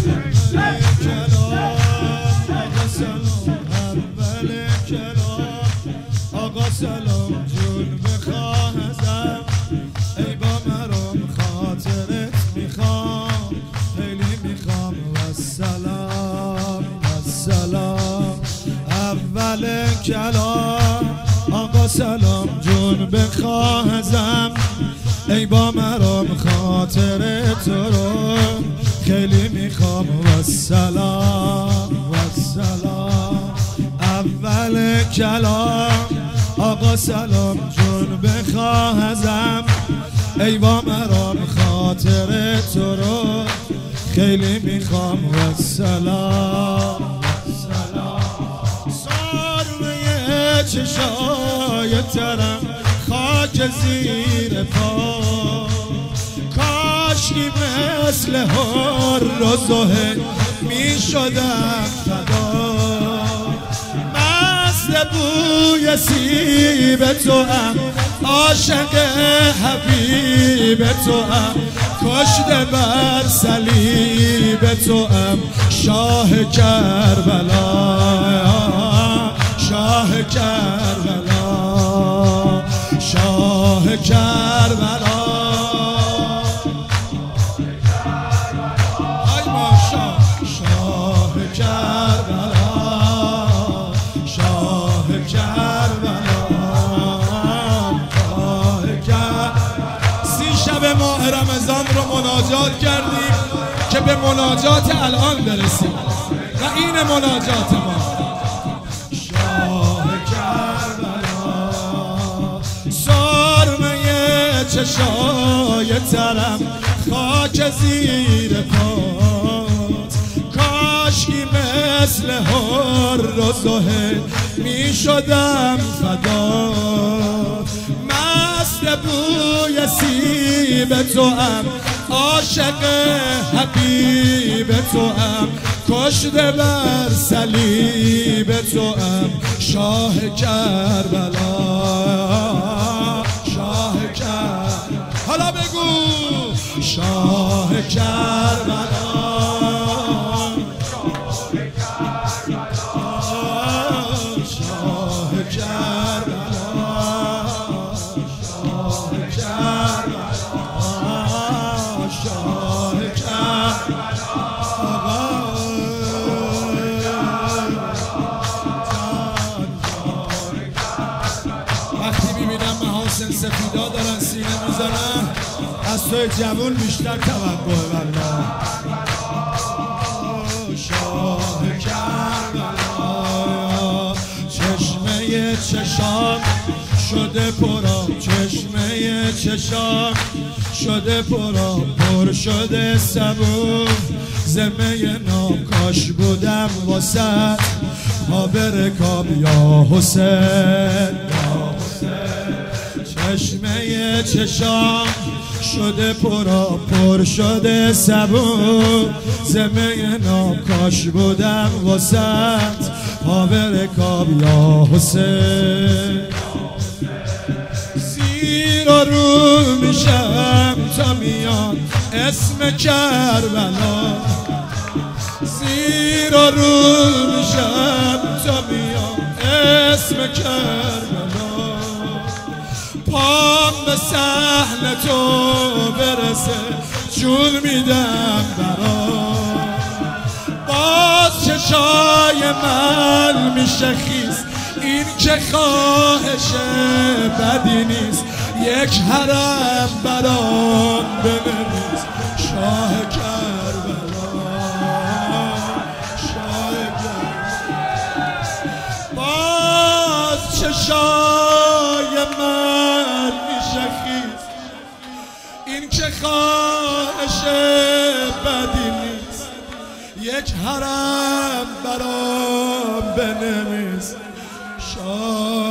سلام جون بخواهزم ای با مرام خاطرت میخوام خیلی میخوام والسلام والسلام اول کلام آقا سلام جون بخواهزم ای با مرام خاطرت رو خیلی میخوام والسلام والسلام اول کلام آقا سلام جون بخواهزم ای با مرام خاطر تو رو خیلی میخوام والسلام والسلام سرمه چشای ترم خاک زیر پا کاشکی مثل هر و زهر میشدم فدا بوی سیب تو ام عاشق حبیب تو ام کشته بر صلیب تو ام شاه کربلا شاه کربلا شاه کربلا ای ماشا شاه کربلا ماه رمضان رو مناجات کردیم که به مناجات الان برسیم و این مناجات ما شاه کربلا سرمه چشای ترم خاک زیر پات کاشکی مثل هر و زهر می شدم فدا بوی سیب تو ام عاشق حبیب تو ام کشته بر صلیب تو ام شاه کربلا شاه کربلا حالا بگو شاه کربلا شاه کربلا سفیدا دارن سینه میزنن از توی جوون بیشتر توقعه والله شاه کربلا چشمه چشام شده پرام چشمه چشام شده پرام پر شده سبو زمه نام کاش بودم واسط ها برکاب یا حسین چشمه چشام شده پر شده سبون زمه ناکاش بودم واسط پا برکاب یا حسین زیر و رو میشم تا میان اسم کربلا زیر و رو میشم تا میان اسم کربلا پام به صحن تو برسه جون میدم برام باز چشای من میشه خیز این که خواهش بدی نیست یک حرم برام بنویس شاه کربلا شاه کربلا باز چشای من این که خواهش بدی نیست یک حرم برام بنویس شاه